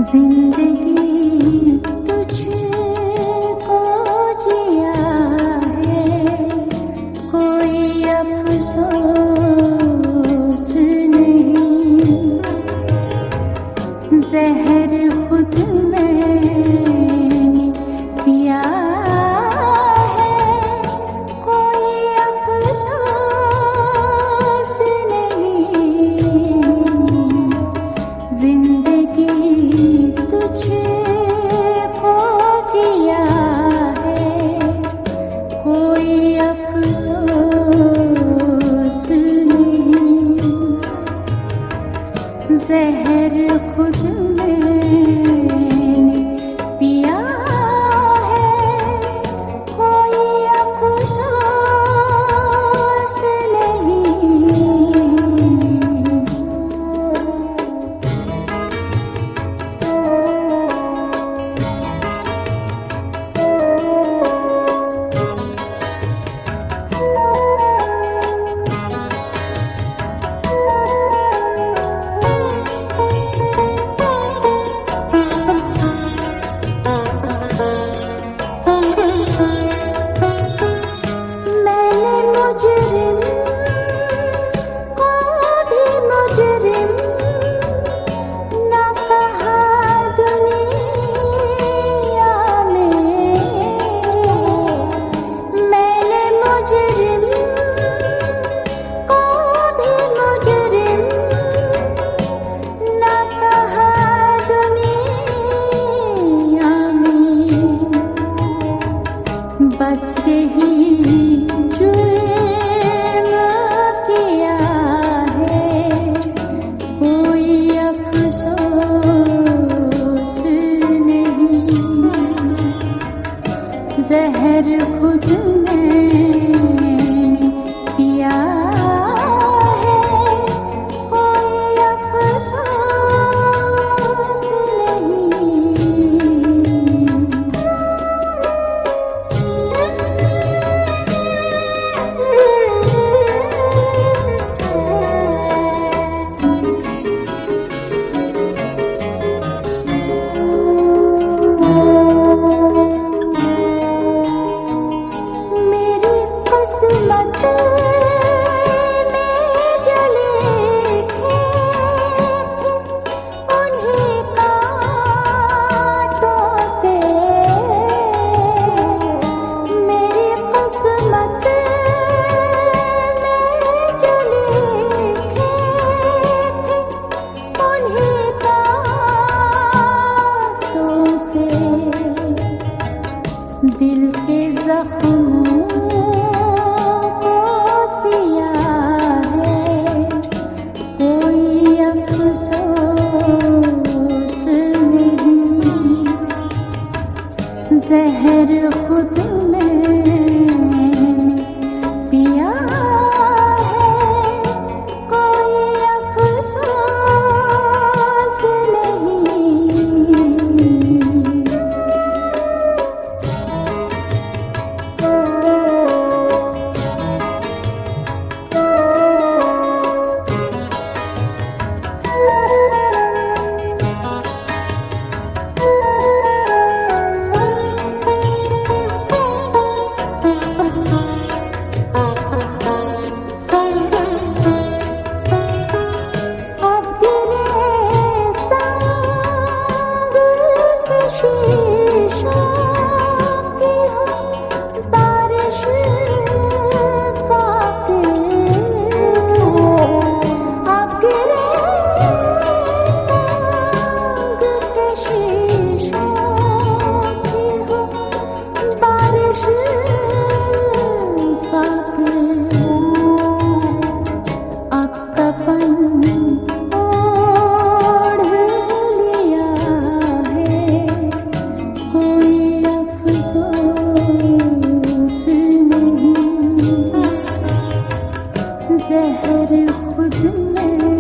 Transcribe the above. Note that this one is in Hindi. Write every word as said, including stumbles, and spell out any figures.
जिंदगी तुझको जिया है, कोई अफसोस नहीं। जहर खुद मैंने पिया है, कोई अफसोस नहीं। जिंदगी तुझको जिया है, कोई अफसोस नहीं। जहर खुद मैंने पिया है, कोई अफसोस नहीं। बस यही जुर्म किया है, कोई अफसोस नहीं। जहर खुद मैंने पिया है, कोई अफसोस नहीं। किस्मत में जो लिखे उन्हीं कांटों से, मेरी किस्मत में जो लिखे उन्हीं कांटों से, दिल के जख्मों जहर खुद मैंने पिया है, कोई अफसोस नहीं। जहर खुद में